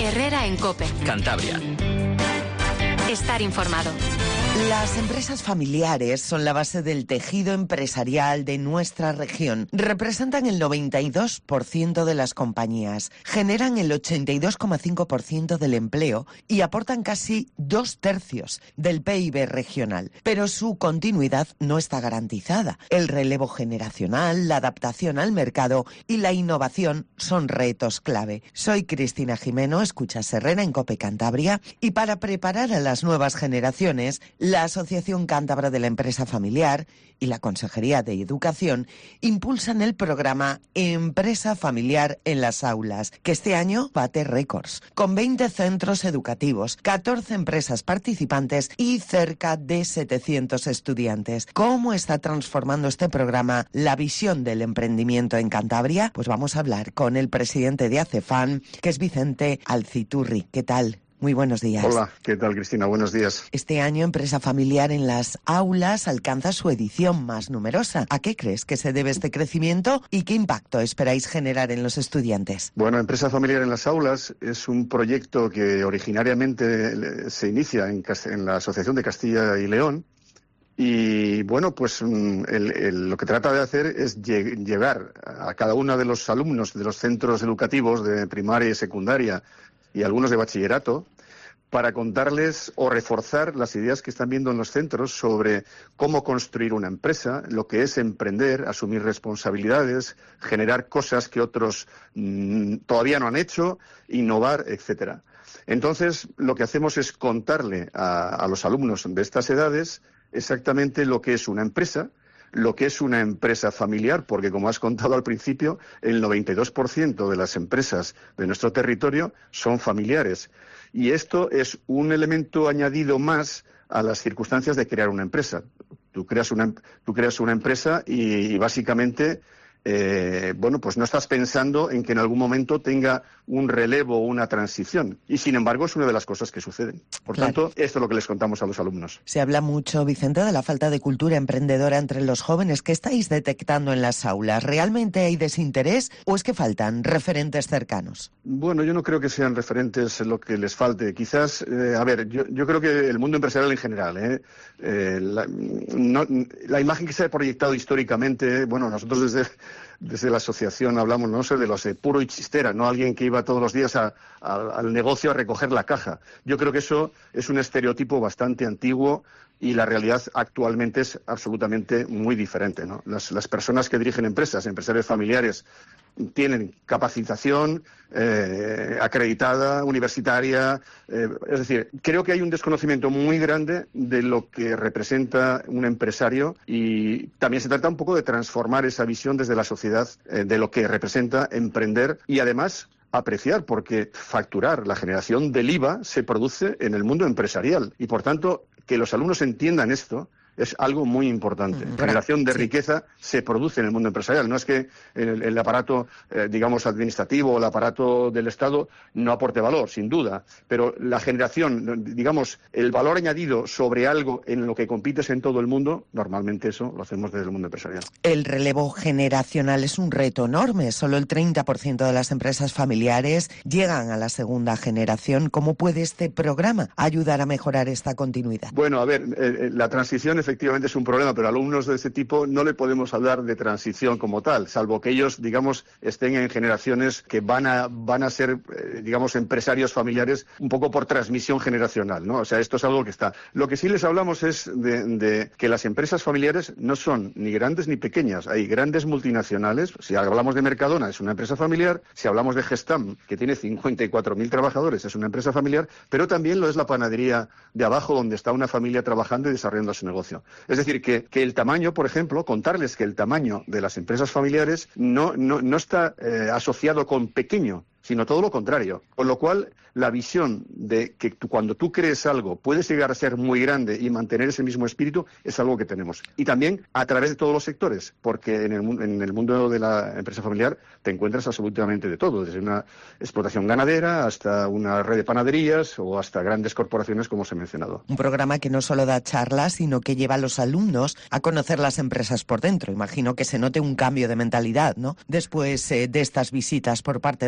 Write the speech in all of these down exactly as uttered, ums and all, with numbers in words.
Herrera en COPE. Cantabria. Estar informado. Las empresas familiares son la base del tejido empresarial de nuestra región. Representan el noventa y dos por ciento de las compañías, generan el ochenta y dos coma cinco por ciento del empleo y aportan casi dos tercios del P I B regional. Pero su continuidad no está garantizada. El relevo generacional, la adaptación al mercado y la innovación son retos clave. Soy Cristina Jimeno, escuchas Herrera en COPE Cantabria, y para preparar a las nuevas generaciones, la Asociación Cántabra de la Empresa Familiar y la Consejería de Educación impulsan el programa Empresa Familiar en las Aulas, que este año bate récords, con veinte centros educativos, catorce empresas participantes y cerca de setecientos estudiantes. ¿Cómo está transformando este programa la visión del emprendimiento en Cantabria? Pues vamos a hablar con el presidente de ACEFAN, que es Vicente Alciturri. ¿Qué tal? Muy buenos días. Hola, ¿qué tal, Cristina? Buenos días. Este año Empresa Familiar en las Aulas alcanza su edición más numerosa. ¿A qué crees que se debe este crecimiento y qué impacto esperáis generar en los estudiantes? Bueno, Empresa Familiar en las Aulas es un proyecto que originariamente se inicia en, en la Asociación de Castilla y León. Y bueno, pues el, el, lo que trata de hacer es llegar a cada uno de los alumnos de los centros educativos de primaria y secundaria y algunos de bachillerato, para contarles o reforzar las ideas que están viendo en los centros sobre cómo construir una empresa, lo que es emprender, asumir responsabilidades, generar cosas que otros mmm, todavía no han hecho, innovar, etcétera. Entonces, lo que hacemos es contarle a, a los alumnos de estas edades exactamente lo que es una empresa, lo que es una empresa familiar, porque como has contado al principio, el noventa y dos por ciento de las empresas de nuestro territorio son familiares. Y esto es un elemento añadido más a las circunstancias de crear una empresa. Tú creas una, tú creas una empresa y, y básicamente... Eh, bueno, pues no estás pensando en que en algún momento tenga un relevo o una transición. Y, sin embargo, es una de las cosas que suceden. Por claro. tanto, esto es lo que les contamos a los alumnos. Se habla mucho, Vicente, de la falta de cultura emprendedora entre los jóvenes. ¿Qué estáis detectando en las aulas? ¿Realmente hay desinterés o es que faltan referentes cercanos? Bueno, yo no creo que sean referentes lo que les falte. Quizás, eh, a ver, yo, yo creo que el mundo empresarial en general, eh, eh, la, no, la imagen que se ha proyectado históricamente, bueno, nosotros desde... Desde la asociación hablamos, no sé, de los de puro y chistera, no alguien que iba todos los días a, a, al negocio a recoger la caja. Yo creo que eso es un estereotipo bastante antiguo y la realidad actualmente es absolutamente muy diferente, ¿no? Las, las personas que dirigen empresas, empresarios familiares, tienen capacitación eh, acreditada, universitaria, eh, es decir, creo que hay un desconocimiento muy grande de lo que representa un empresario y también se trata un poco de transformar esa visión desde la sociedad eh, de lo que representa emprender y además apreciar, porque facturar, la generación del I V A se produce en el mundo empresarial y por tanto que los alumnos entiendan esto es algo muy importante. La generación de sí. riqueza se produce en el mundo empresarial. No es que el, el aparato, eh, digamos, administrativo o el aparato del Estado no aporte valor, sin duda. Pero la generación, digamos, el valor añadido sobre algo en lo que compites en todo el mundo, normalmente eso lo hacemos desde el mundo empresarial. El relevo generacional es un reto enorme. Solo el treinta por ciento de las empresas familiares llegan a la segunda generación. ¿Cómo puede este programa ayudar a mejorar esta continuidad? Bueno, a ver, eh, la transición efectivamente es un problema, pero a alumnos de ese tipo no le podemos hablar de transición como tal, salvo que ellos, digamos, estén en generaciones que van a van a ser, eh, digamos, empresarios familiares un poco por transmisión generacional, ¿no? O sea, esto es algo que está. Lo que sí les hablamos es de, de que las empresas familiares no son ni grandes ni pequeñas. Hay grandes multinacionales. Si hablamos de Mercadona, es una empresa familiar. Si hablamos de Gestam, que tiene cincuenta y cuatro mil trabajadores, es una empresa familiar, pero también lo es la panadería de abajo, donde está una familia trabajando y desarrollando su negocio. Es decir, que, que el tamaño, por ejemplo, contarles que el tamaño de las empresas familiares no, no, no está eh, asociado con pequeño, sino todo lo contrario. Con lo cual, la visión de que tú, cuando tú crees algo puedes llegar a ser muy grande y mantener ese mismo espíritu es algo que tenemos. Y también a través de todos los sectores, porque en el, en el mundo de la empresa familiar te encuentras absolutamente de todo, desde una explotación ganadera hasta una red de panaderías o hasta grandes corporaciones, como os he mencionado. Un programa que no solo da charlas, sino que lleva a los alumnos a conocer las empresas por dentro. Imagino que se note un cambio de mentalidad, ¿no?, después eh, de estas visitas por parte de los jóvenes.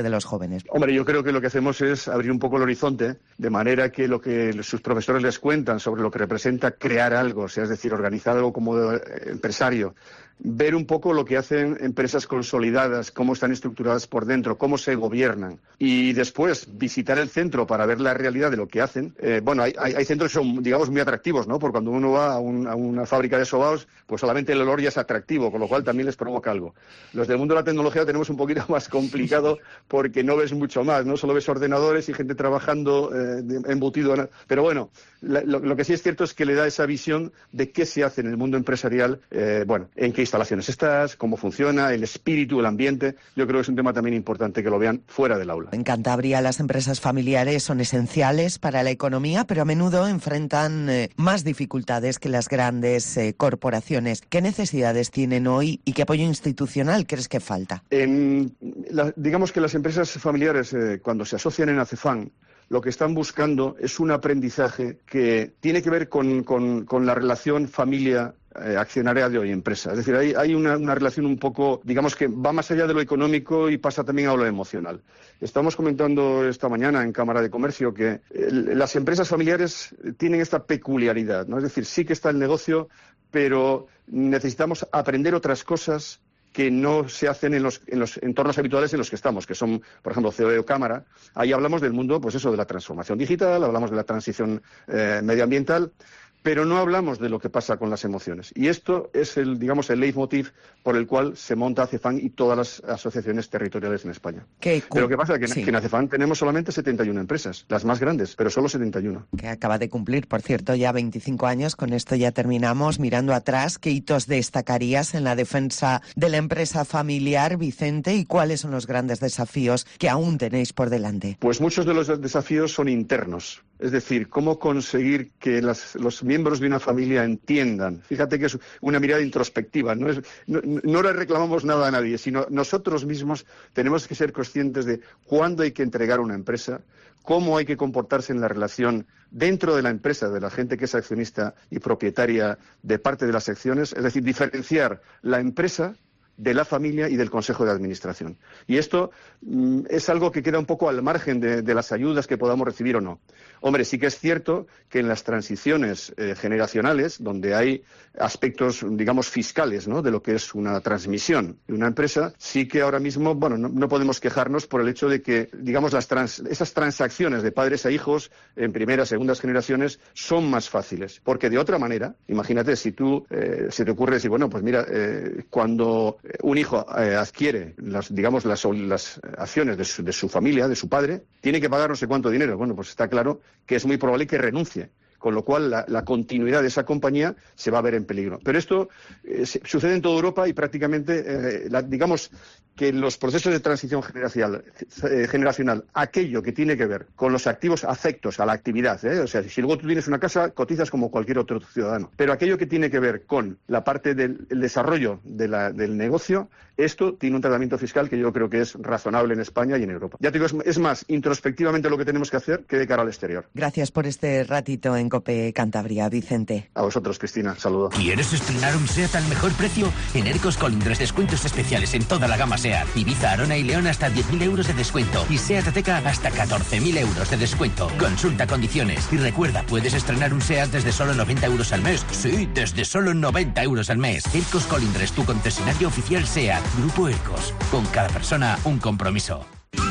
jóvenes? Hombre, yo creo que lo que hacemos es abrir un poco el horizonte, de manera que lo que sus profesores les cuentan sobre lo que representa crear algo, o sea, es decir, organizar algo como empresario, ver un poco lo que hacen empresas consolidadas, cómo están estructuradas por dentro, cómo se gobiernan, y después visitar el centro para ver la realidad de lo que hacen. Eh, bueno, hay, hay, hay centros que son, digamos, muy atractivos, ¿no? Porque cuando uno va a, un, a una fábrica de sobaos, pues solamente el olor ya es atractivo, con lo cual también les provoca algo. Los del mundo de la tecnología tenemos un poquito más complicado porque no ves mucho más, ¿no? Solo ves ordenadores y gente trabajando eh, embutido. Pero bueno, la, lo, lo que sí es cierto es que le da esa visión de qué se hace en el mundo empresarial, eh, bueno, en qué instalaciones estás, cómo funciona, el espíritu, el ambiente. Yo creo que es un tema también importante que lo vean fuera del aula. En Cantabria las empresas familiares son esenciales para la economía, pero a menudo enfrentan eh, más dificultades que las grandes eh, corporaciones. ¿Qué necesidades tienen hoy y qué apoyo institucional crees que falta? En la, digamos que las empresas familiares, eh, cuando se asocian en ACEFAM, lo que están buscando es un aprendizaje que tiene que ver con, con, con la relación familia eh, accionarial de hoy empresa. Es decir, hay, hay una, una relación un poco, digamos que va más allá de lo económico y pasa también a lo emocional. Estamos comentando esta mañana en Cámara de Comercio que eh, las empresas familiares tienen esta peculiaridad, ¿no? Es decir, sí que está el negocio, pero necesitamos aprender otras cosas que no se hacen en los, en los entornos habituales en los que estamos, que son, por ejemplo, C O E o Cámara. Ahí hablamos del mundo, pues eso, de la transformación digital, hablamos de la transición eh, medioambiental, pero no hablamos de lo que pasa con las emociones. Y esto es el, digamos, el leitmotiv por el cual se monta ACEFAM y todas las asociaciones territoriales en España. ¿Qué pero ¿qué pasa? Que, sí. que en ACEFAM tenemos solamente setenta y una empresas, las más grandes, pero solo setenta y una. Que acaba de cumplir, por cierto, ya veinticinco años. Con esto ya terminamos. Mirando atrás, ¿qué hitos destacarías en la defensa de la empresa familiar, Vicente? ¿Y cuáles son los grandes desafíos que aún tenéis por delante? Pues muchos de los desafíos son internos. Es decir, cómo conseguir que las, los miembros de una familia entiendan. Fíjate que es una mirada introspectiva. No, es, no, no le reclamamos nada a nadie, sino nosotros mismos tenemos que ser conscientes de cuándo hay que entregar una empresa, cómo hay que comportarse en la relación dentro de la empresa, de la gente que es accionista y propietaria de parte de las acciones. Es decir, diferenciar la empresa de la familia y del Consejo de Administración. Y esto mm, es algo que queda un poco al margen de, de las ayudas que podamos recibir o no. Hombre, sí que es cierto que en las transiciones eh, generacionales, donde hay aspectos, digamos, fiscales, ¿no?, de lo que es una transmisión de una empresa, sí que ahora mismo, bueno, no, no podemos quejarnos por el hecho de que, digamos, las trans, esas transacciones de padres a hijos en primeras, segundas generaciones son más fáciles. Porque de otra manera, imagínate, si tú, eh, se te ocurre decir, bueno, pues mira, eh, cuando un hijo eh, adquiere, las, digamos, las, las acciones de su, de su familia, de su padre, tiene que pagar no sé cuánto dinero. Bueno, pues está claro que es muy probable que renuncie, con lo cual la, la continuidad de esa compañía se va a ver en peligro. Pero esto eh, se, sucede en toda Europa y prácticamente, eh, la, digamos, que los procesos de transición generacional, eh, generacional, aquello que tiene que ver con los activos afectos a la actividad, ¿eh? O sea, si luego tú tienes una casa, cotizas como cualquier otro ciudadano, pero aquello que tiene que ver con la parte del el desarrollo de la, del negocio, esto tiene un tratamiento fiscal que yo creo que es razonable en España y en Europa. Ya te digo, es, es más introspectivamente lo que tenemos que hacer que de cara al exterior. Gracias por este ratito en COPE Cantabria, Vicente. A vosotros, Cristina. Saludos. ¿Quieres estrenar un SEAT al mejor precio? En Ercos Colindres, descuentos especiales en toda la gama SEAT. Ibiza, Arona y León hasta diez mil euros de descuento. Y SEAT Ateca hasta catorce mil euros de descuento. Consulta condiciones. Y recuerda, puedes estrenar un SEAT desde solo noventa euros al mes. Sí, desde solo noventa euros al mes. Ercos Colindres, tu concesionario oficial SEAT. Grupo Ercos. Con cada persona, un compromiso.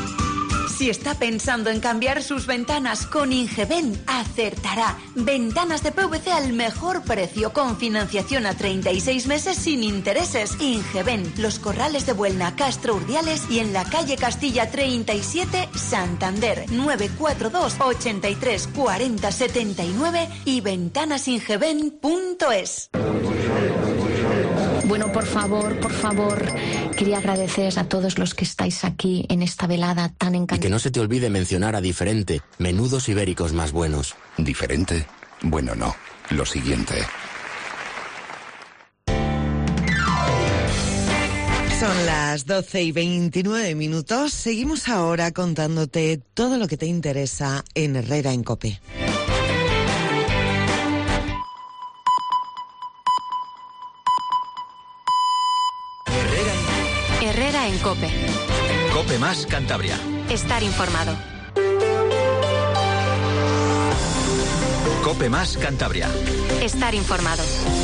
Si está pensando en cambiar sus ventanas con Ingeben, acertará. Ventanas de P V C al mejor precio, con financiación a treinta y seis meses sin intereses. Ingeben, Los Corrales de Buelna, Castro Urdiales y en la calle Castilla treinta y siete, Santander. nueve cuatro dos, ochenta y tres, cuarenta, setenta y nueve y ventanasingeben punto es. Bueno, por favor, por favor, quería agradecer a todos los que estáis aquí en esta velada tan encantadora. Y que no se te olvide mencionar a Diferente, menudos ibéricos más buenos. ¿Diferente? Bueno, no. Lo siguiente. Son las doce y veintinueve minutos. Seguimos ahora contándote todo lo que te interesa en Herrera en COPE. Herrera en COPE. COPE más Cantabria. Estar informado. Cope Más Cantabria. Estar informado.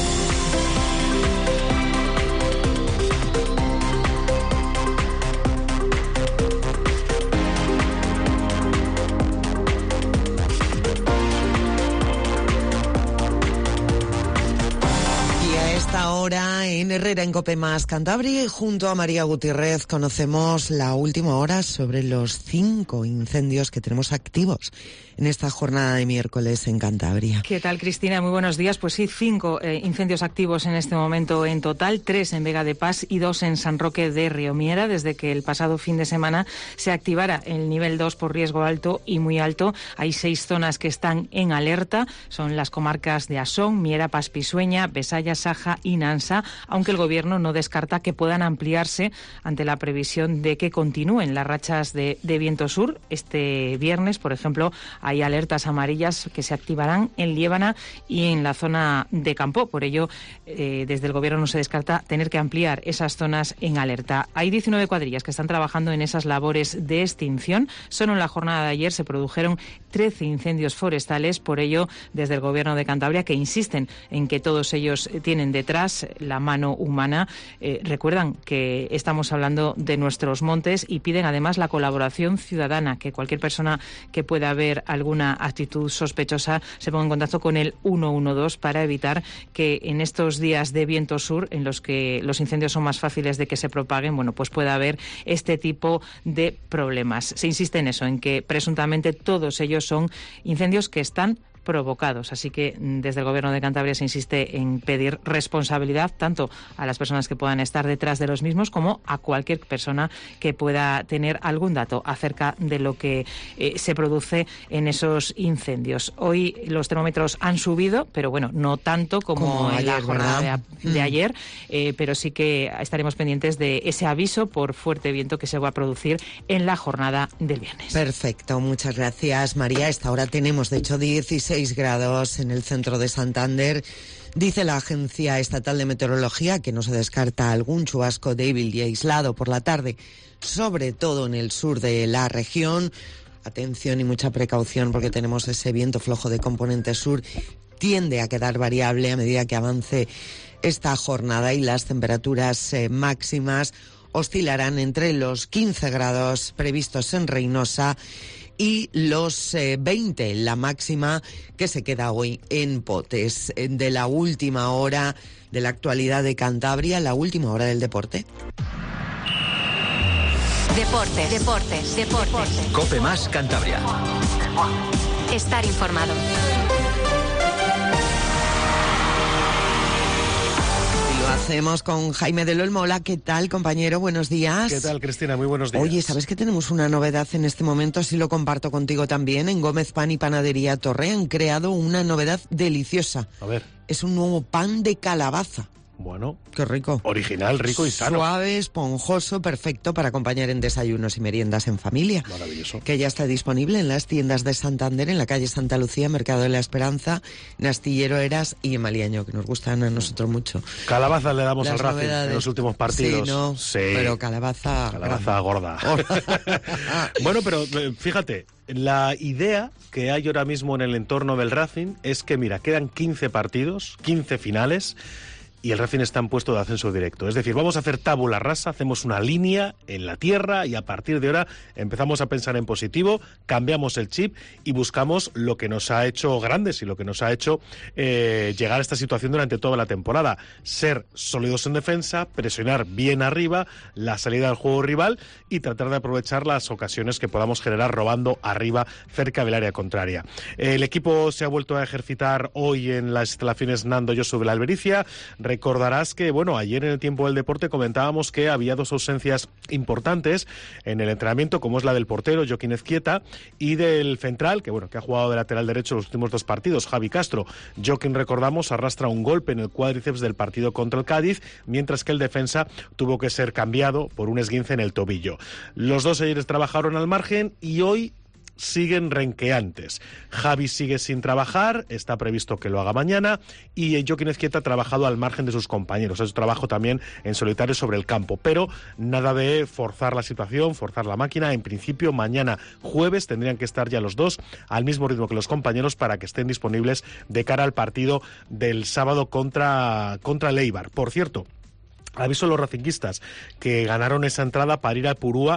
Ahora en Herrera, en Cope Más Cantabria, y junto a María Gutiérrez conocemos la última hora sobre los cinco incendios que tenemos activos en esta jornada de miércoles en Cantabria. ¿Qué tal, Cristina? Muy buenos días. Pues sí, cinco eh, incendios activos en este momento en total, tres en Vega de Paz y dos en San Roque de Riomiera, desde que el pasado fin de semana se activara el nivel dos por riesgo alto y muy alto. Hay seis zonas que están en alerta, son las comarcas de Asón, Miera, Paz Pisueña, Besaya, Saja y Nansa, aunque el Gobierno no descarta que puedan ampliarse ante la previsión de que continúen las rachas de, de viento sur. Este viernes, por ejemplo, hay alertas amarillas que se activarán en Liébana y en la zona de Campó. Por ello, eh, desde el Gobierno no se descarta tener que ampliar esas zonas en alerta. Hay diecinueve cuadrillas que están trabajando en esas labores de extinción. Solo en la jornada de ayer se produjeron trece incendios forestales. Por ello, desde el Gobierno de Cantabria, que insisten en que todos ellos tienen detrás la mano humana, eh, recuerdan que estamos hablando de nuestros montes y piden además la colaboración ciudadana, que cualquier persona que pueda ver alguna actitud sospechosa se ponga en contacto con el uno uno dos para evitar que en estos días de viento sur, en los que los incendios son más fáciles de que se propaguen, bueno, pues pueda haber este tipo de problemas. Se insiste en eso, en que presuntamente todos ellos son incendios que están provocados. Así que desde el Gobierno de Cantabria se insiste en pedir responsabilidad tanto a las personas que puedan estar detrás de los mismos como a cualquier persona que pueda tener algún dato acerca de lo que eh, se produce en esos incendios. Hoy los termómetros han subido, pero bueno, no tanto como, como en ayer, la jornada de, de ayer, eh, pero sí que estaremos pendientes de ese aviso por fuerte viento que se va a producir en la jornada del viernes. Perfecto, muchas gracias, María. A esta hora tenemos, de hecho, dieciséis grados en el centro de Santander. Dice la Agencia Estatal de Meteorología que no se descarta algún chubasco débil y aislado por la tarde, sobre todo en el sur de la región. Atención y mucha precaución porque tenemos ese viento flojo de componente sur. Tiende a quedar variable a medida que avance esta jornada y las temperaturas eh, máximas oscilarán entre los quince grados previstos en Reynosa y los eh, veinte, la máxima que se queda hoy en Potes. De la última hora de la actualidad de Cantabria, la última hora del deporte. Deportes, deportes, deportes. Cope Más Cantabria. Estar informado. Lo hacemos con Jaime del Olmo. Hola, ¿qué tal, compañero? Buenos días. ¿Qué tal, Cristina? Muy buenos días. Oye, ¿sabes que tenemos una novedad en este momento? Así lo comparto contigo también. En Gómez Pan y Panadería Torre han creado una novedad deliciosa. A ver. Es un nuevo pan de calabaza. Bueno. Qué rico. Original, rico y sano. Suave, esponjoso, perfecto para acompañar en desayunos y meriendas en familia. Maravilloso. Que ya está disponible en las tiendas de Santander, en la calle Santa Lucía, Mercado de la Esperanza, en Astillero Eras y en Maliaño, que nos gustan a nosotros mucho. Calabaza le damos las al Racing novedades. En los últimos partidos. Sí, no, sí. Pero calabaza... Calabaza gorda. Bueno, pero fíjate, la idea que hay ahora mismo en el entorno del Racing es que, mira, quedan quince partidos, quince finales, y el Racing está en puesto de ascenso directo. Es decir, vamos a hacer tabula rasa, hacemos una línea en la tierra y a partir de ahora empezamos a pensar en positivo, cambiamos el chip y buscamos lo que nos ha hecho grandes y lo que nos ha hecho eh, llegar a esta situación durante toda la temporada. Ser sólidos en defensa, presionar bien arriba, la salida del juego rival y tratar de aprovechar las ocasiones que podamos generar robando arriba cerca del área contraria. El equipo se ha vuelto a ejercitar hoy en las instalaciones Nando Yosu de la Albericia. Recordarás que, bueno, ayer en el tiempo del deporte comentábamos que había dos ausencias importantes en el entrenamiento, como es la del portero, Joaquín Ezquieta, y del central, que bueno, que ha jugado de lateral derecho los últimos dos partidos, Javi Castro. Joaquín, recordamos, arrastra un golpe en el cuádriceps del partido contra el Cádiz, mientras que el defensa tuvo que ser cambiado por un esguince en el tobillo. Los dos ayer trabajaron al margen y hoy siguen renqueantes. Javi sigue sin trabajar, está previsto que lo haga mañana, y Joaquín Ezquieta ha trabajado al margen de sus compañeros. Es trabajo también en solitario sobre el campo, pero nada de forzar la situación, forzar la máquina. En principio, mañana jueves tendrían que estar ya los dos al mismo ritmo que los compañeros para que estén disponibles de cara al partido del sábado contra, contra el Eibar. Por cierto, aviso a los racinguistas que ganaron esa entrada para ir a Purúa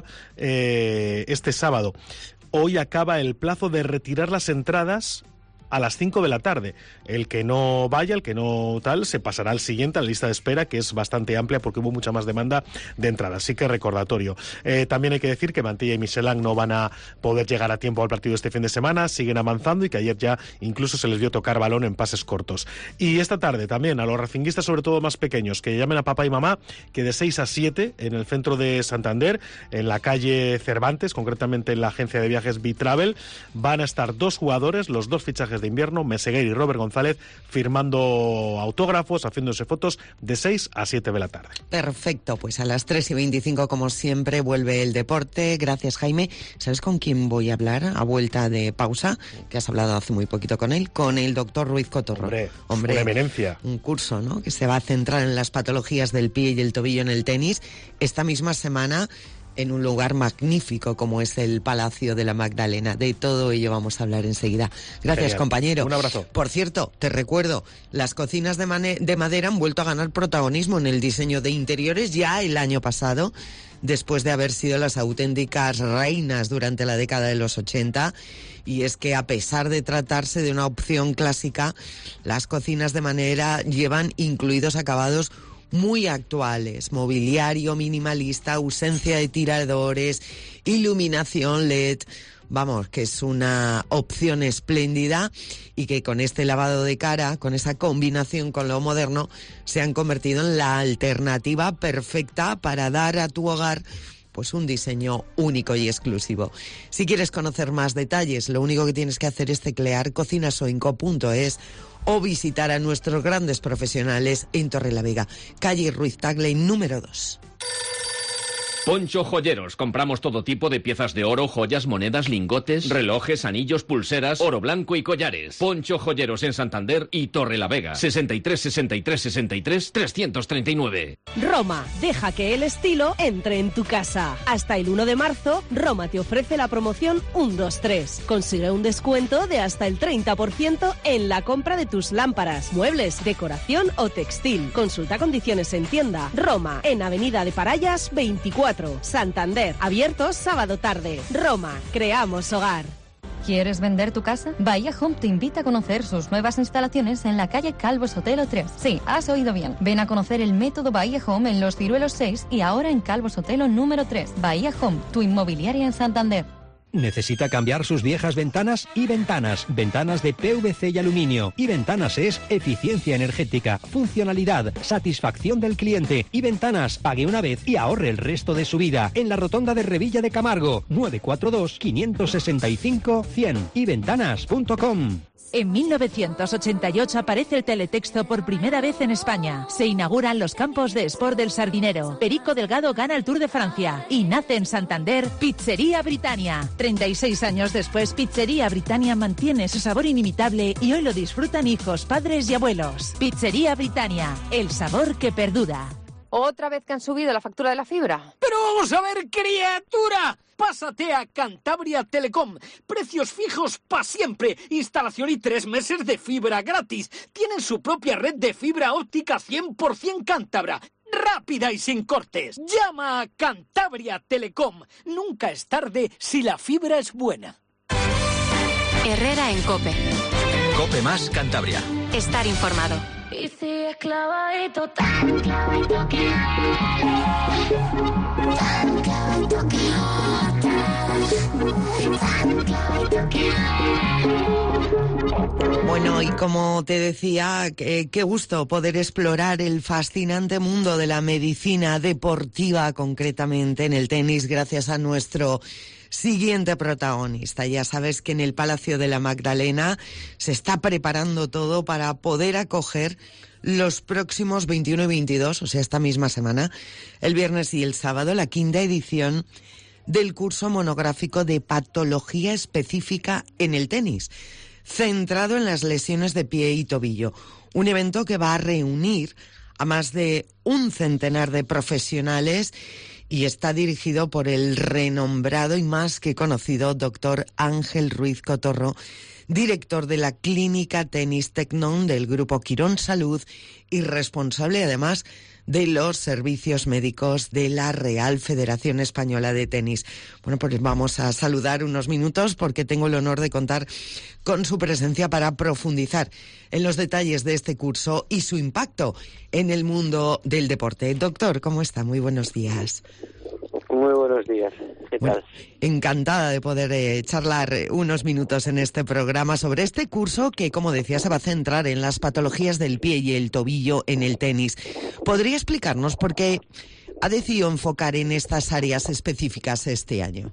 eh, este sábado. Hoy acaba el plazo de retirar las entradas a las cinco de la tarde. El que no vaya, el que no tal, se pasará al siguiente, a la lista de espera, que es bastante amplia porque hubo mucha más demanda de entradas. Así que recordatorio. Eh, también hay que decir que Mantilla y Michelin no van a poder llegar a tiempo al partido este fin de semana, siguen avanzando, y que ayer ya incluso se les dio tocar balón en pases cortos. Y esta tarde también a los racinguistas, sobre todo más pequeños, que llamen a papá y mamá, que de seis a siete en el centro de Santander, en la calle Cervantes, concretamente en la agencia de viajes B-Travel, van a estar dos jugadores, los dos fichajes de invierno, Meseguer y Robert González, firmando autógrafos, haciéndose fotos de seis a siete de la tarde. Perfecto, pues a las tres y veinticinco, como siempre, vuelve el deporte. Gracias, Jaime. ¿Sabes con quién voy a hablar a vuelta de pausa? Que has hablado hace muy poquito con él, con el doctor Ruiz Cotorro. Hombre, Hombre, una eminencia. Un curso, ¿no?, que se va a centrar en las patologías del pie y el tobillo en el tenis. Esta misma semana, en un lugar magnífico como es el Palacio de la Magdalena. De todo ello vamos a hablar enseguida. Gracias, Genial. Compañero. Un abrazo. Por cierto, te recuerdo, las cocinas de, mane- de madera han vuelto a ganar protagonismo en el diseño de interiores ya el año pasado, después de haber sido las auténticas reinas durante la década de los ochenta. Y es que, a pesar de tratarse de una opción clásica, las cocinas de madera llevan incluidos acabados muy actuales: mobiliario minimalista, ausencia de tiradores, iluminación L E D. Vamos, que es una opción espléndida, y que con este lavado de cara, con esa combinación con lo moderno, se han convertido en la alternativa perfecta para dar a tu hogar pues un diseño único y exclusivo. Si quieres conocer más detalles, lo único que tienes que hacer es teclear cocinasoinco punto es o visitar a nuestros grandes profesionales en Torrelavega, calle Ruiz Tagle número dos. Poncho Joyeros. Compramos todo tipo de piezas de oro, joyas, monedas, lingotes, relojes, anillos, pulseras, oro blanco y collares. Poncho Joyeros en Santander y Torrelavega. sesenta y tres, sesenta y tres, sesenta y tres, trescientos treinta y nueve. Roma, deja que el estilo entre en tu casa. Hasta el uno de marzo, Roma te ofrece la promoción uno dos tres. Consigue un descuento de hasta el treinta por ciento en la compra de tus lámparas, muebles, decoración o textil. Consulta condiciones en tienda. Roma, en Avenida de Parayas veinticuatro. Santander, abiertos sábado tarde. Roma, creamos hogar. ¿Quieres vender tu casa? Bahía Home te invita a conocer sus nuevas instalaciones en la calle Calvo Sotelo tres. Sí, has oído bien. Ven a conocer el método Bahía Home en Los Ciruelos seis y ahora en Calvo Sotelo número tres. Bahía Home, tu inmobiliaria en Santander. ¿Necesita cambiar sus viejas ventanas? Y Ventanas, ventanas de P V C y aluminio. Y Ventanas es eficiencia energética, funcionalidad, satisfacción del cliente. Y Ventanas, pague una vez y ahorre el resto de su vida. En la rotonda de Revilla de Camargo, nueve cuatro dos, cinco seis cinco, cien. y ventanas punto com. En mil novecientos ochenta y ocho aparece el teletexto por primera vez en España. Se inauguran los campos de Sport del Sardinero. Perico Delgado gana el Tour de Francia. Y nace en Santander Pizzería Britannia. treinta y seis años después, Pizzería Britannia mantiene su sabor inimitable y hoy lo disfrutan hijos, padres y abuelos. Pizzería Britannia, el sabor que perdura. ¿Otra vez que han subido la factura de la fibra? ¡Pero vamos a ver, criatura! Pásate a Cantabria Telecom. Precios fijos para siempre. Instalación y tres meses de fibra gratis. Tienen su propia red de fibra óptica cien por ciento cántabra. Rápida y sin cortes. Llama a Cantabria Telecom. Nunca es tarde si la fibra es buena. Herrera en COPE. COPE más Cantabria. Estar informado. Y si es clavadito, tan clavadito que tan clavadito que tan clavadito que. Bueno, y como te decía, qué, qué gusto poder explorar el fascinante mundo de la medicina deportiva, concretamente en el tenis, gracias a nuestro siguiente protagonista. Ya sabes que en el Palacio de la Magdalena se está preparando todo para poder acoger los próximos veintiuno y veintidós, o sea, esta misma semana, el viernes y el sábado, la quinta edición del curso monográfico de patología específica en el tenis, centrado en las lesiones de pie y tobillo. Un evento que va a reunir a más de un centenar de profesionales y está dirigido por el renombrado y más que conocido doctor Ángel Ruiz Cotorro, director de la Clínica Tenis Tecnon del Grupo Quirón Salud y responsable además de los servicios médicos de la Real Federación Española de Tenis. Bueno, pues vamos a saludar unos minutos porque tengo el honor de contar con su presencia para profundizar en los detalles de este curso y su impacto en el mundo del deporte. Doctor, ¿cómo está? Muy buenos días. Muy buenos días. ¿Qué bueno, tal? Encantada de poder eh, charlar unos minutos en este programa sobre este curso que, como decía, se va a centrar en las patologías del pie y el tobillo en el tenis. ¿Podría explicarnos por qué ha decidido enfocar en estas áreas específicas este año?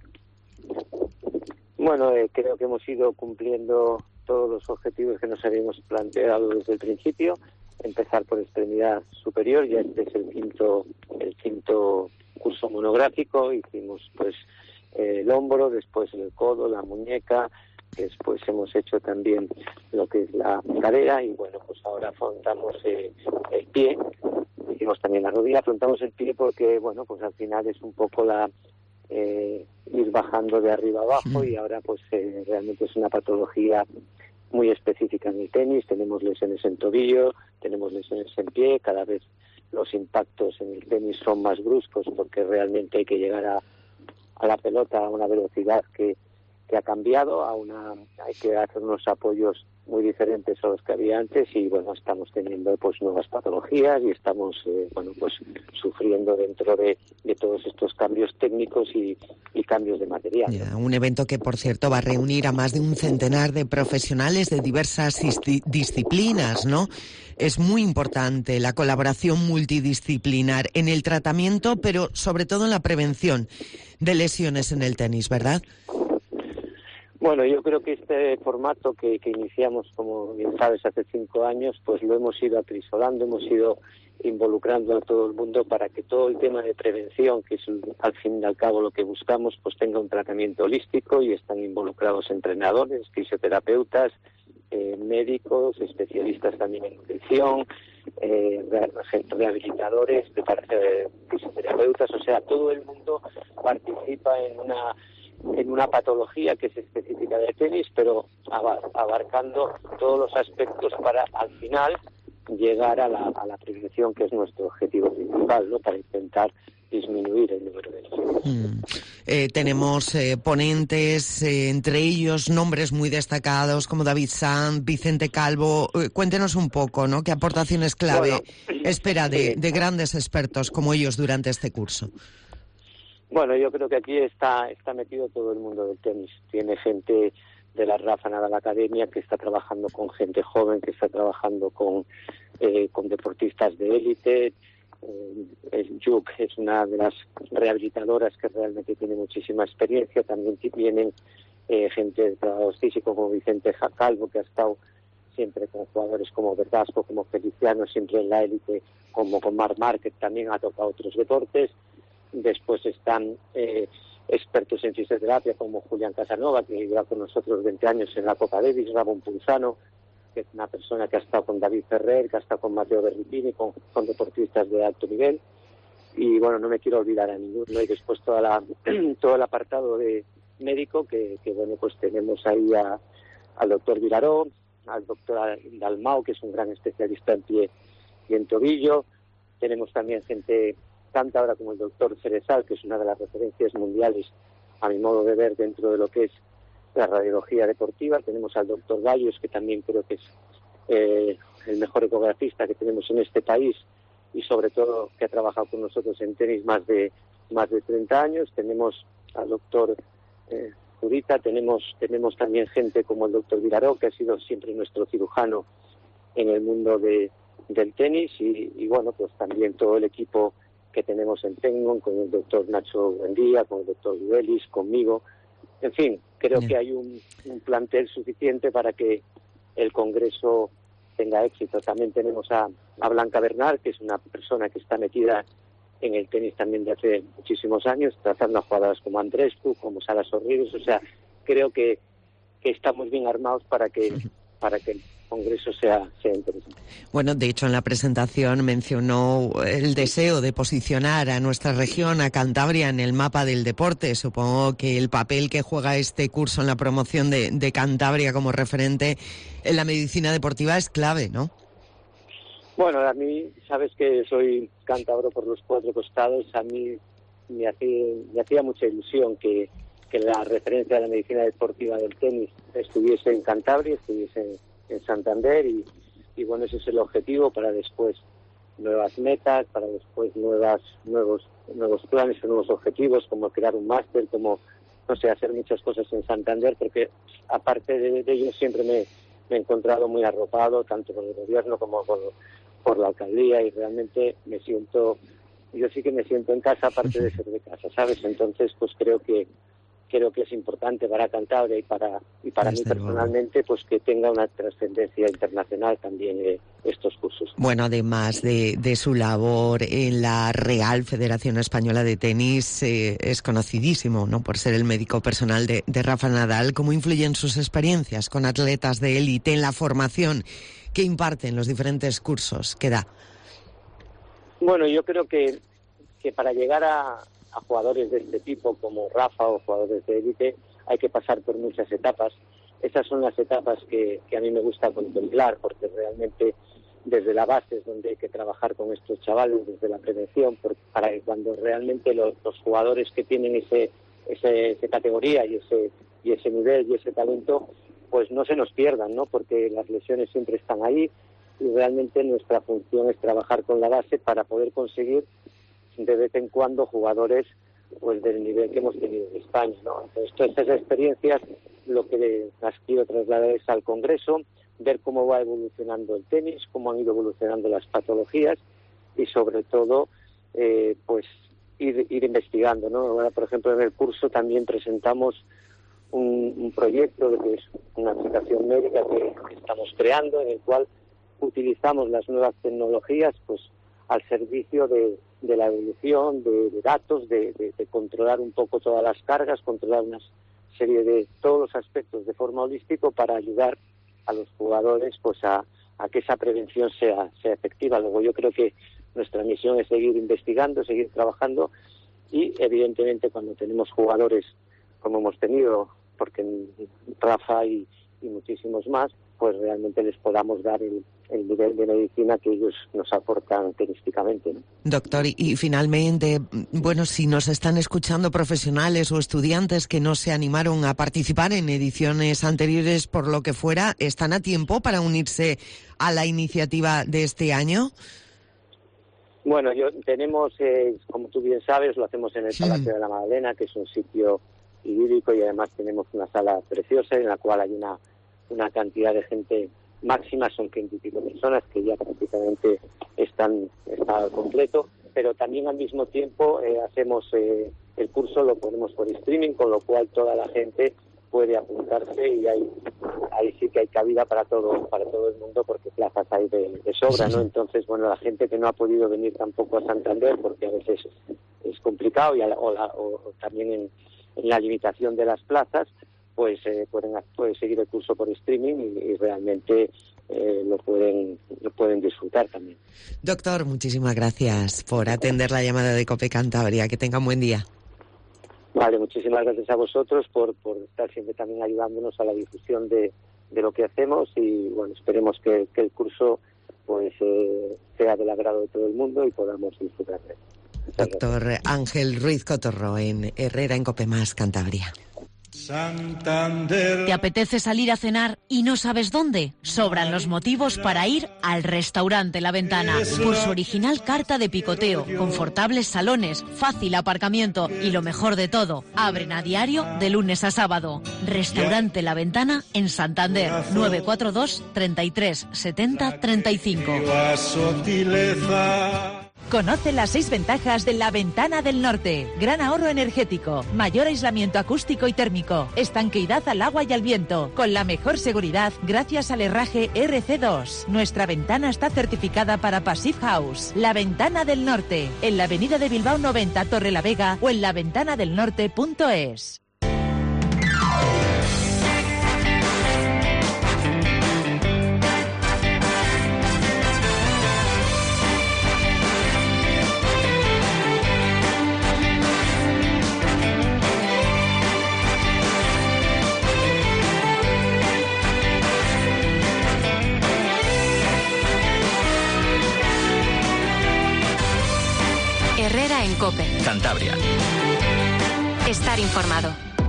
Bueno, eh, creo que hemos ido cumpliendo todos los objetivos que nos habíamos planteado desde el principio. Empezar por extremidad superior, ya este es el quinto, el quinto curso monográfico. Hicimos pues eh, el hombro, después el codo, la muñeca, después hemos hecho también lo que es la cadera y bueno, pues ahora afrontamos eh, el pie. Hicimos también la rodilla, afrontamos el pie porque bueno, pues al final es un poco la eh, ir bajando de arriba abajo y ahora pues eh, realmente es una patología muy específica en el tenis. Tenemos lesiones en tobillo, tenemos lesiones en pie, cada vez los impactos en el tenis son más bruscos porque realmente hay que llegar a, a la pelota a una velocidad que, que ha cambiado, a una hay que hacer unos apoyos muy diferentes a los que había antes y bueno, estamos teniendo pues nuevas patologías y estamos eh, bueno pues sufriendo dentro de, de todos estos cambios técnicos y, y cambios de material. Ya, un evento que por cierto va a reunir a más de un centenar de profesionales de diversas disciplinas, ¿no? Es muy importante la colaboración multidisciplinar en el tratamiento, pero sobre todo en la prevención de lesiones en el tenis, ¿verdad? Bueno, yo creo que este formato que, que iniciamos, como bien sabes, hace cinco años, pues lo hemos ido acrisolando, hemos ido involucrando a todo el mundo para que todo el tema de prevención, que es al fin y al cabo lo que buscamos, pues tenga un tratamiento holístico y están involucrados entrenadores, fisioterapeutas, eh, médicos, especialistas también en nutrición, eh, rehabilitadores, eh, fisioterapeutas, o sea, todo el mundo participa en una en una patología que es específica del tenis, pero abarcando todos los aspectos para, al final, llegar a la, a la prevención, que es nuestro objetivo principal, ¿no? Para intentar disminuir el número de lesiones. Mm. Eh, tenemos eh, ponentes, eh, entre ellos nombres muy destacados como David Sanz, Vicente Calvo. Eh, cuéntenos un poco, ¿no? ¿Qué aportaciones clave bueno, espera de, de grandes expertos como ellos durante este curso? Bueno, yo creo que aquí está está metido todo el mundo del tenis. Tiene gente de la Rafa Nadal Academia que está trabajando con gente joven, que está trabajando con eh, con deportistas de élite. Eh, Juk es una de las rehabilitadoras que realmente tiene muchísima experiencia. También vienen eh, gente de trabajos físicos como Vicente Calvo, que ha estado siempre con jugadores como Verdasco, como Feliciano, siempre en la élite, como con Marc Márquez, también ha tocado otros deportes. Después están eh, expertos en fisioterapia como Julián Casanova, que lleva con nosotros veinte años en la Copa Davis, Ramón Punzano, que es una persona que ha estado con David Ferrer, que ha estado con Matteo Berrettini, con, con deportistas de alto nivel. Y bueno, no me quiero olvidar a ninguno. Y después toda la, todo el apartado de médico, que, que bueno, pues tenemos ahí a, al doctor Vilaró, al doctor Dalmau, que es un gran especialista en pie y en tobillo. Tenemos también gente tanto ahora como el doctor Cerezal, que es una de las referencias mundiales, a mi modo de ver, dentro de lo que es la radiología deportiva. Tenemos al doctor Gallos, que también creo que es eh, el mejor ecografista que tenemos en este país y sobre todo que ha trabajado con nosotros en tenis más de más de treinta años. Tenemos al doctor eh, Zurita, tenemos, tenemos también gente como el doctor Vilaró, que ha sido siempre nuestro cirujano en el mundo de, del tenis y, y bueno, pues también todo el equipo que tenemos en Tecnon, con el doctor Nacho Buendía, con el doctor Duelis, conmigo. En fin, creo Bien. que hay un, un plantel suficiente para que el Congreso tenga éxito. También tenemos a, a Blanca Bernal, que es una persona que está metida en el tenis también de hace muchísimos años, trazando a jugadoras como Andreescu, como Sara Sorribes. O sea, creo que, que estamos bien armados para que para que el Congreso sea, sea interesante. Bueno, de hecho, en la presentación mencionó el deseo de posicionar a nuestra región, a Cantabria, en el mapa del deporte. Supongo que el papel que juega este curso en la promoción de, de Cantabria como referente en la medicina deportiva es clave, ¿no? Bueno, a mí, sabes que soy cántabro por los cuatro costados, a mí me hacía, me hacía mucha ilusión que, que la referencia de la medicina deportiva del tenis estuviese en Cantabria, estuviese en Santander y, y bueno, ese es el objetivo para después nuevas metas, para después nuevas nuevos nuevos planes o nuevos objetivos, como crear un máster, como, no sé, hacer muchas cosas en Santander, porque aparte de, de ello siempre me, me he encontrado muy arropado, tanto por el gobierno como por por la alcaldía, y realmente me siento, yo sí que me siento en casa, aparte de ser de casa, ¿sabes? Entonces, pues creo que creo que es importante para Cantabria y para y para Desde mí personalmente, luego. Pues que tenga una trascendencia internacional también eh, estos cursos. Bueno, además de, de su labor en la Real Federación Española de Tenis, eh, es conocidísimo, ¿no?, por ser el médico personal de, de Rafa Nadal. ¿Cómo influyen sus experiencias con atletas de élite en la formación que imparten los diferentes cursos que da? Bueno, yo creo que, que para llegar a, a jugadores de este tipo, como Rafa o jugadores de élite, hay que pasar por muchas etapas. Esas son las etapas que, que a mí me gusta contemplar, porque realmente desde la base es donde hay que trabajar con estos chavales, desde la prevención, porque para que cuando realmente los, los jugadores que tienen ese, ese, esa categoría y ese, y ese nivel y ese talento, pues no se nos pierdan, ¿no? Porque las lesiones siempre están ahí y realmente nuestra función es trabajar con la base para poder conseguir de vez en cuando jugadores pues del nivel que hemos tenido en España, ¿no? Entonces, todas estas experiencias lo que las quiero trasladar es al Congreso, ver cómo va evolucionando el tenis, cómo han ido evolucionando las patologías y sobre todo eh, pues ir, ir investigando, ¿no? Ahora, por ejemplo, en el curso también presentamos Un, un proyecto que es una aplicación médica que, que estamos creando, en el cual utilizamos las nuevas tecnologías pues al servicio de, de la evolución de, de datos, de, de, de controlar un poco todas las cargas, controlar una serie de todos los aspectos de forma holística para ayudar a los jugadores pues a, a que esa prevención sea, sea efectiva. Luego yo creo que nuestra misión es seguir investigando, seguir trabajando y evidentemente cuando tenemos jugadores como hemos tenido, porque Rafa y, y muchísimos más, pues realmente les podamos dar el, el nivel de medicina que ellos nos aportan tenísticamente, ¿no? Doctor, y, y finalmente, bueno, si nos están escuchando profesionales o estudiantes que no se animaron a participar en ediciones anteriores por lo que fuera, ¿están a tiempo para unirse a la iniciativa de este año? Bueno, yo tenemos, eh, como tú bien sabes, lo hacemos en el sí. Palacio de la Magdalena, que es un sitio idílico y además tenemos una sala preciosa en la cual hay una, una cantidad de gente máxima, son ciento y pico personas que ya prácticamente están está completo, pero también al mismo tiempo eh, hacemos eh, el curso, lo ponemos por streaming, con lo cual toda la gente puede apuntarse y hay, ahí sí que hay cabida para todo para todo el mundo porque plazas hay de, de sobra, ¿no? Entonces, bueno, la gente que no ha podido venir tampoco a Santander porque a veces es complicado y a la, o, la, o, o también en en la limitación de las plazas, pues eh, pueden, pueden seguir el curso por streaming y, y realmente eh, lo pueden lo pueden disfrutar también. Doctor, muchísimas gracias por atender la llamada de COPE Cantabria. Que tenga un buen día. Vale, muchísimas gracias a vosotros por, por estar siempre también ayudándonos a la difusión de, de lo que hacemos y bueno, esperemos que, que el curso pues eh, sea del agrado de todo el mundo y podamos disfrutar de él. Doctor Ángel Ruiz Cotorro en Herrera en COPE Más Cantabria. Santander. ¿Te apetece salir a cenar y no sabes dónde? Sobran los motivos para ir al Restaurante La Ventana. Por su original carta de picoteo, confortables salones, fácil aparcamiento y lo mejor de todo, abren a diario de lunes a sábado. Restaurante La Ventana en Santander, nueve cuatro dos, treinta y tres, setenta, treinta y cinco. Conoce las seis ventajas de la Ventana del Norte. Gran ahorro energético, mayor aislamiento acústico y térmico, estanqueidad al agua y al viento, con la mejor seguridad gracias al herraje R C dos. Nuestra ventana está certificada para Passive House. La Ventana del Norte, en la avenida de Bilbao noventa, Torrelavega, o en la ventana del norte punto es. Herrera en COPE. Cantabria. Estar informado.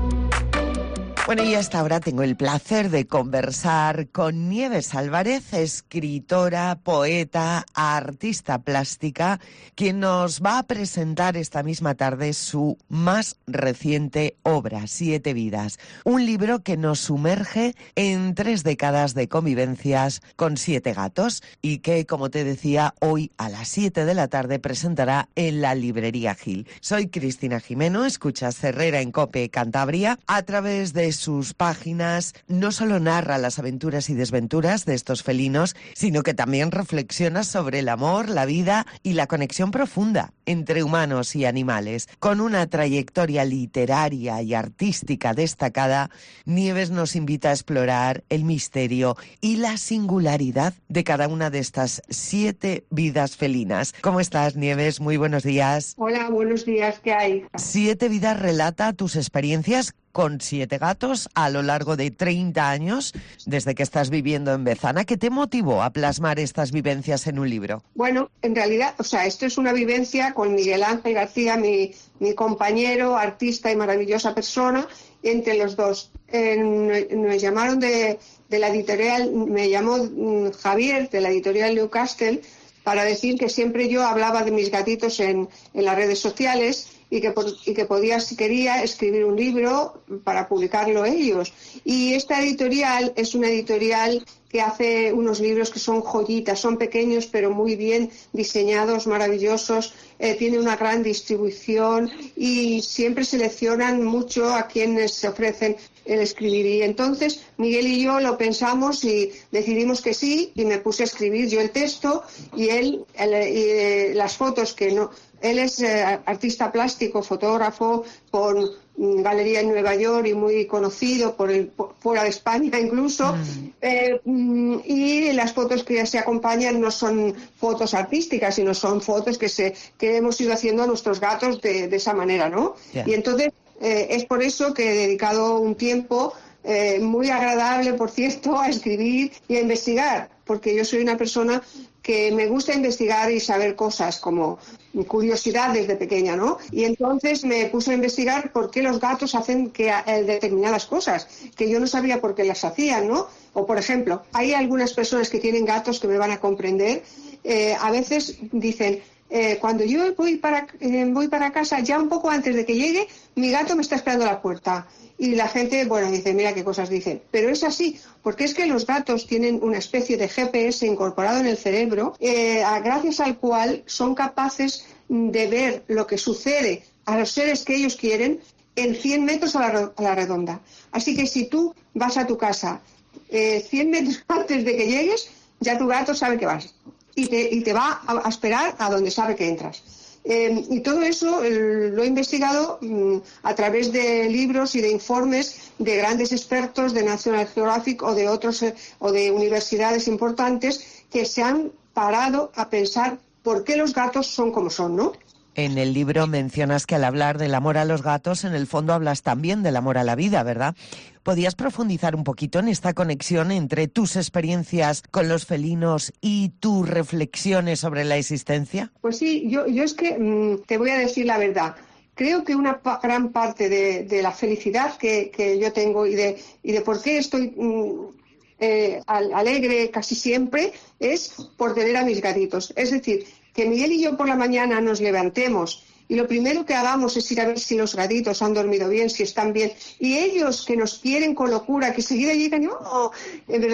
Bueno, y hasta ahora tengo el placer de conversar con Nieves Álvarez, escritora, poeta, artista plástica, quien nos va a presentar esta misma tarde su más reciente obra, Siete vidas. Un libro que nos sumerge en tres décadas de convivencias con siete gatos y que, como te decía, hoy a las siete de la tarde presentará en la librería Gil. Soy Cristina Jimeno, escuchas Herrera en COPE Cantabria. A través de sus páginas no solo narra las aventuras y desventuras de estos felinos, sino que también reflexiona sobre el amor, la vida y la conexión profunda entre humanos y animales. Con una trayectoria literaria y artística destacada, Nieves nos invita a explorar el misterio y la singularidad de cada una de estas siete vidas felinas. ¿Cómo estás, Nieves? Muy buenos días. Hola, buenos días. ¿Qué hay? Siete vidas relata tus experiencias con siete gatos a lo largo de treinta años, desde que estás viviendo en Bezana. ¿Qué te motivó a plasmar estas vivencias en un libro? Bueno, en realidad, o sea, esto es una vivencia con Miguel Ángel García, mi, mi compañero, artista y maravillosa persona, entre los dos. Eh, nos llamaron de, de la editorial, me llamó mm, Javier, de la editorial Newcastle, para decir que siempre yo hablaba de mis gatitos en, en las redes sociales, y que, y que podía, si quería, escribir un libro para publicarlo ellos. Y esta editorial es una editorial que hace unos libros que son joyitas, son pequeños pero muy bien diseñados, maravillosos, eh, tiene una gran distribución y siempre seleccionan mucho a quienes se ofrecen el escribir. Y entonces Miguel y yo lo pensamos y decidimos que sí, y me puse a escribir yo el texto y él el, y, las fotos que no... Él es eh, artista plástico, fotógrafo, con mm, galería en Nueva York y muy conocido por el por, fuera de España incluso. Mm. Eh, mm, y las fotos que se acompañan no son fotos artísticas, sino son fotos que se que hemos ido haciendo a nuestros gatos de, de esa manera, ¿no? Yeah. Y entonces eh, es por eso que he dedicado un tiempo eh, muy agradable, por cierto, a escribir y a investigar, porque yo soy una persona que me gusta investigar y saber cosas, como curiosidad desde pequeña, ¿no? Y entonces me puse a investigar por qué los gatos hacen que, eh, determinadas cosas, que yo no sabía por qué las hacían, ¿no? O, por ejemplo, hay algunas personas que tienen gatos que me van a comprender, eh, a veces dicen... Eh, cuando yo voy para, eh, voy para casa, ya un poco antes de que llegue, mi gato me está esperando a la puerta. Y la gente, bueno, dice, mira qué cosas dicen. Pero es así, porque es que los gatos tienen una especie de G P S incorporado en el cerebro, eh, gracias al cual son capaces de ver lo que sucede a los seres que ellos quieren en cien metros a la, a la redonda. Así que si tú vas a tu casa eh, cien metros antes de que llegues, ya tu gato sabe que vas. Y te, y te va a, a esperar a donde sabe que entras. Eh, y todo eso eh, lo he investigado mm, a través de libros y de informes de grandes expertos de National Geographic o de otros eh, o de universidades importantes que se han parado a pensar por qué los gatos son como son, ¿no? En el libro mencionas que al hablar del amor a los gatos, en el fondo hablas también del amor a la vida, ¿verdad? ¿Podrías profundizar un poquito en esta conexión entre tus experiencias con los felinos y tus reflexiones sobre la existencia? Pues sí, yo, yo es que mmm, te voy a decir la verdad. Creo que una pa- gran parte de, de la felicidad que, que yo tengo y de, y de por qué estoy mmm, eh, alegre casi siempre es por tener a mis gatitos. Es decir, que Miguel y yo por la mañana nos levantemos y lo primero que hagamos es ir a ver si los gatitos han dormido bien, si están bien. Y ellos que nos quieren con locura, que enseguida llegan y, oh, en verdad,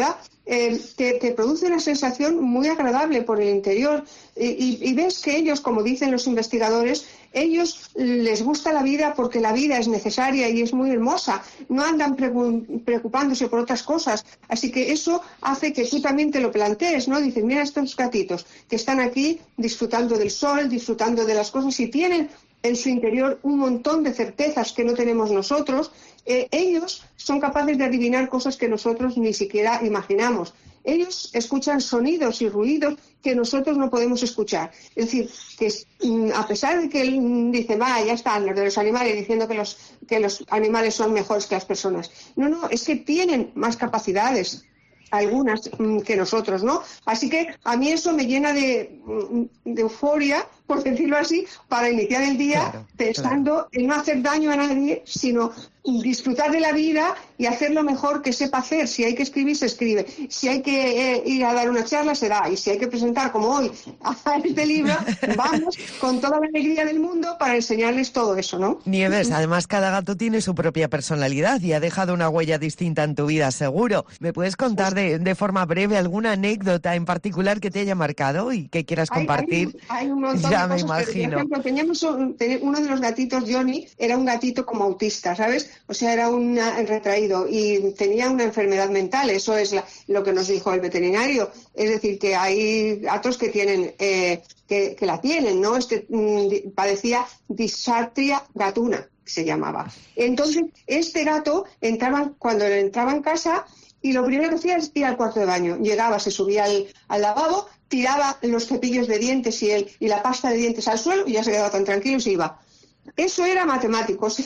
eh, te, te produce una sensación muy agradable por el interior y, y, y ves que ellos, como dicen los investigadores, ellos les gusta la vida porque la vida es necesaria y es muy hermosa, no andan preocupándose por otras cosas, así que eso hace que tú también te lo plantees, ¿no? Dices, mira estos gatitos que están aquí disfrutando del sol, disfrutando de las cosas y tienen en su interior un montón de certezas que no tenemos nosotros. Eh, ellos son capaces de adivinar cosas que nosotros ni siquiera imaginamos. Ellos escuchan sonidos y ruidos que nosotros no podemos escuchar. Es decir, que a pesar de que él dice, va, ya están los de los animales diciendo que los, que los animales son mejores que las personas. No, no, es que tienen más capacidades, algunas que nosotros, ¿no? Así que a mí eso me llena de, de euforia, por decirlo así, para iniciar el día claro, pensando claro. en no hacer daño a nadie, sino disfrutar de la vida y hacer lo mejor que sepa hacer. Si hay que escribir, se escribe. Si hay que eh, ir a dar una charla, se da. Y si hay que presentar, como hoy, a este libro, vamos con toda la alegría del mundo para enseñarles todo eso, ¿no? Nieves, además cada gato tiene su propia personalidad y ha dejado una huella distinta en tu vida, seguro. ¿Me puedes contar de, de forma breve alguna anécdota en particular que te haya marcado y que quieras compartir? Hay, hay, hay un montón ya de me cosas, imagino. Pero, por ejemplo, teníamos un, uno de los gatitos, Johnny, era un gatito como autista, ¿sabes? O sea, era un retraído y tenía una enfermedad mental. Eso es la, lo que nos dijo el veterinario. Es decir, que hay gatos que tienen, eh, que, que la tienen, ¿no? Este mm, padecía disartria gatuna, se llamaba. Entonces, este gato entraba, cuando entraba en casa, y lo primero que hacía es ir al cuarto de baño. Llegaba, se subía al, al lavabo, tiraba los cepillos de dientes y, el, y la pasta de dientes al suelo y ya se quedaba tan tranquilo y se iba. Eso era matemático, o sea,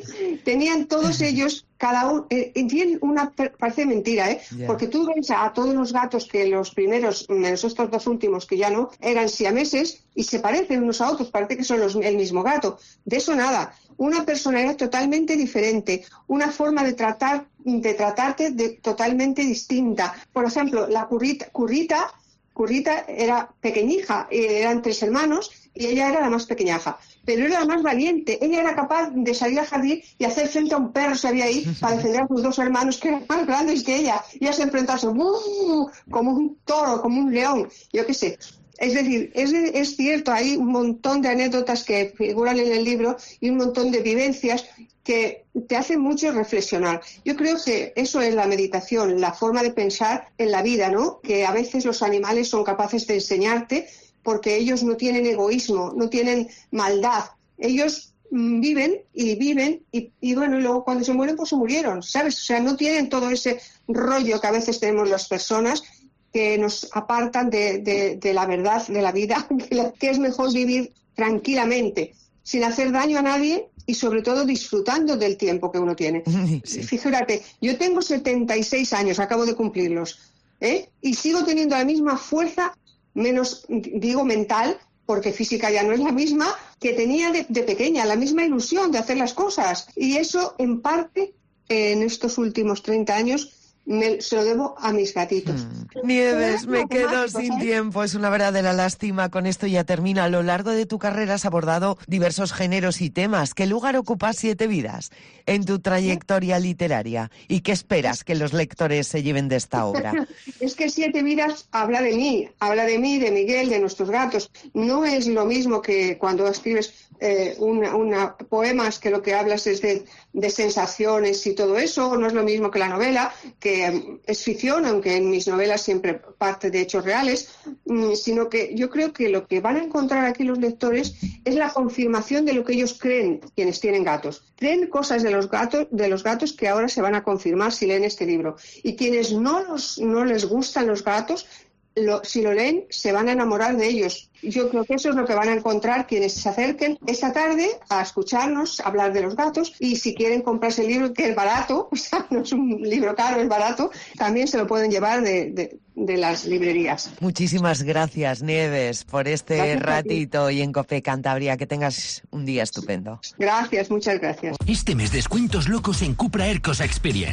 tenían todos ellos, cada uno, eh, tienen una, parece mentira, ¿eh? Yeah. Porque tú ves a todos los gatos que los primeros, menos estos dos últimos que ya no, eran siameses y se parecen unos a otros, parece que son los, el mismo gato. De eso nada, una personalidad totalmente diferente, una forma de tratar, de tratarte de, totalmente distinta. Por ejemplo, la currita, currita, currita era pequeñija, eran tres hermanos y ella era la más pequeñaja. Pero era la más valiente. Ella era capaz de salir al jardín y hacer frente a un perro que había ahí para defender a sus dos hermanos que eran más grandes que ella. Y ella se enfrentase ¡uh! Como un toro, como un león, yo qué sé. Es decir, es, es cierto, hay un montón de anécdotas que figuran en el libro y un montón de vivencias que te hacen mucho reflexionar. Yo creo que eso es la meditación, la forma de pensar en la vida, ¿no? Que a veces los animales son capaces de enseñarte porque ellos no tienen egoísmo, no tienen maldad. Ellos mm, viven y viven y, y bueno, y luego cuando se mueren, pues se murieron, ¿sabes? O sea, no tienen todo ese rollo que a veces tenemos las personas que nos apartan de, de, de la verdad de la vida, que es mejor vivir tranquilamente, sin hacer daño a nadie y sobre todo disfrutando del tiempo que uno tiene. Sí. Fíjate, yo tengo setenta y seis años, acabo de cumplirlos, ¿eh? Y sigo teniendo la misma fuerza, menos, digo, mental, porque física ya no es la misma, que tenía de, de pequeña, la misma ilusión de hacer las cosas. Y eso, en parte, en estos últimos treinta años, me, se lo debo a mis gatitos. Mm. Nieves, me quedo sin tiempo. Es una verdadera lástima. Con esto ya termina. A lo largo de tu carrera has abordado diversos géneros y temas. ¿Qué lugar ocupa Siete Vidas en tu trayectoria literaria? ¿Y qué esperas que los lectores se lleven de esta obra? Es que Siete Vidas habla de mí, habla de mí, de Miguel, de nuestros gatos. No es lo mismo que cuando escribes eh, una, una poemas, que lo que hablas es de, de sensaciones y todo eso. No es lo mismo que la novela, que es ficción, aunque en mis novelas siempre parte de hechos reales, sino que yo creo que lo que van a encontrar aquí los lectores es la confirmación de lo que ellos creen, quienes tienen gatos. Creen cosas de los gatos, de los gatos que ahora se van a confirmar si leen este libro. Y quienes no, los, no les gustan los gatos, lo, si lo leen, se van a enamorar de ellos. Yo creo que eso es lo que van a encontrar quienes se acerquen esta tarde a escucharnos, a hablar de los gatos, y si quieren comprarse el libro, que es barato, o sea, no es un libro caro, es barato, también se lo pueden llevar de, de, de las librerías. Muchísimas gracias, Nieves, por este gracias ratito y en COPE Cantabria. Que tengas un día estupendo. Gracias, muchas gracias. Este mes descuentos locos en Cupra Aircross Experience.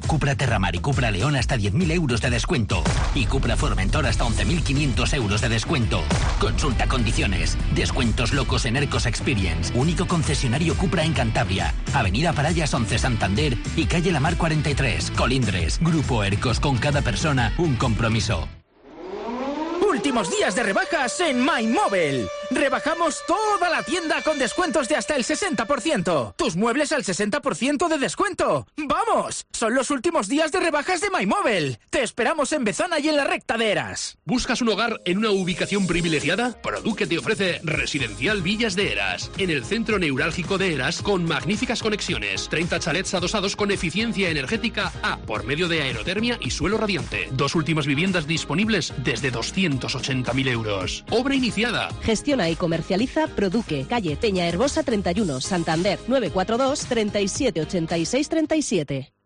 Cupra Terramar y Cupra León hasta diez mil euros de descuento. Y Cupra Formentor hasta once mil quinientos euros de descuento. Consulta condiciones. Descuentos locos en Ercos Experience. Único concesionario Cupra en Cantabria. Avenida Parallas once Santander y calle La Mar cuarenta y tres, Colindres. Grupo Ercos, con cada persona un compromiso. Últimos días de rebajas en MyMobile. Rebajamos toda la tienda con descuentos de hasta el sesenta por ciento. Tus muebles al sesenta por ciento de descuento. ¡Vamos! Son los últimos días de rebajas de MyMobile. Te esperamos en Bezana y en la Recta de Eras. ¿Buscas un hogar en una ubicación privilegiada? Produque te ofrece Residencial Villas de Eras, en el centro neurálgico de Eras, con magníficas conexiones. treinta chalets adosados con eficiencia energética A, por medio de aerotermia y suelo radiante. Dos últimas viviendas disponibles desde doscientos ochenta mil euros. Obra iniciada. Gestiona y comercializa Produque, calle Peña Herbosa treinta y uno, Santander, nueve cuatro dos, treinta y siete ochenta y seis treinta y siete.